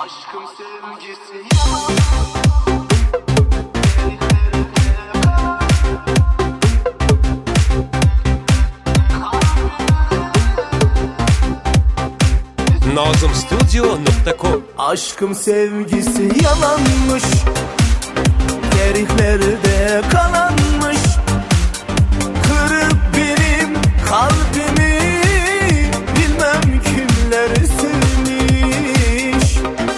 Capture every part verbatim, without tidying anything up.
Aşkım sevgisi yalan. Nazımstudio nokta com. Aşkım sevgisi yalanmış, derihlerde kalanmış. Kırıp benim kalbimi bilmem kimler sevmiş.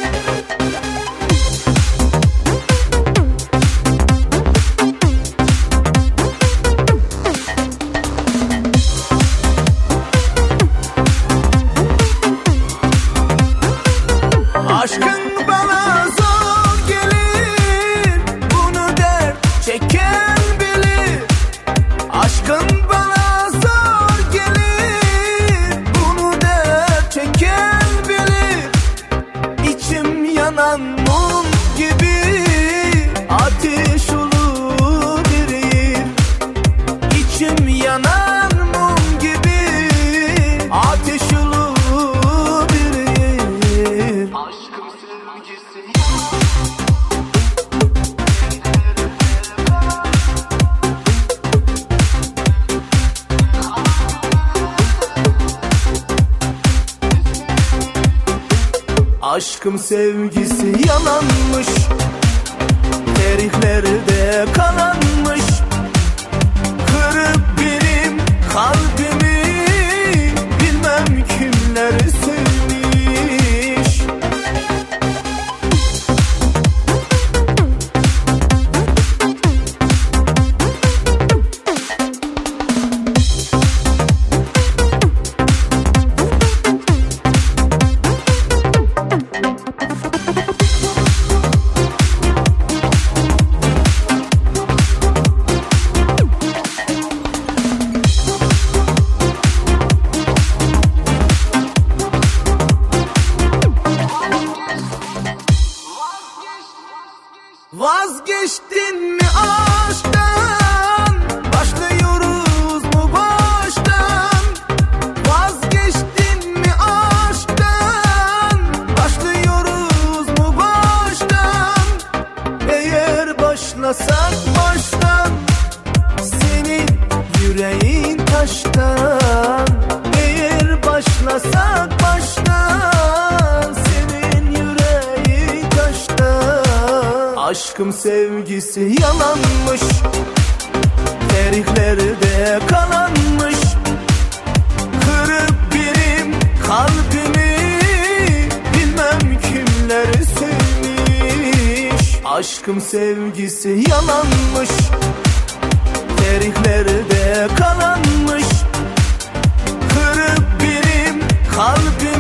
Aşkın bana zor gelir, bunu der çeken bilir. Aşkın bana zor gelir, bunu der çeken bilir. İçim yanan mum gibi, ateş oluverir. İçim yanan mum gibi, ateş oluverir. Aşkım sevgisi Aşkım sevgisi yalanmış, derihlerde kalanmış. Kırıp benim kalbimi bilmem kimler sevmiş. Vazgeçtin mi aşktan, başlıyoruz mu baştan? Vazgeçtin mi aşktan, başlıyoruz mu baştan? Eğer başlasak baştan, senin yüreğin taştan. Eğer başlasak baştan, senin yüreğin taştan. Aşkım sevgisi yalanmış, derihlerde kalanmış. Kırıp benim kalbimi bilmem kimler sevmiş. Aşkım sevgisi yalanmış, derihlerde kalanmış. Kırıp benim kalbimi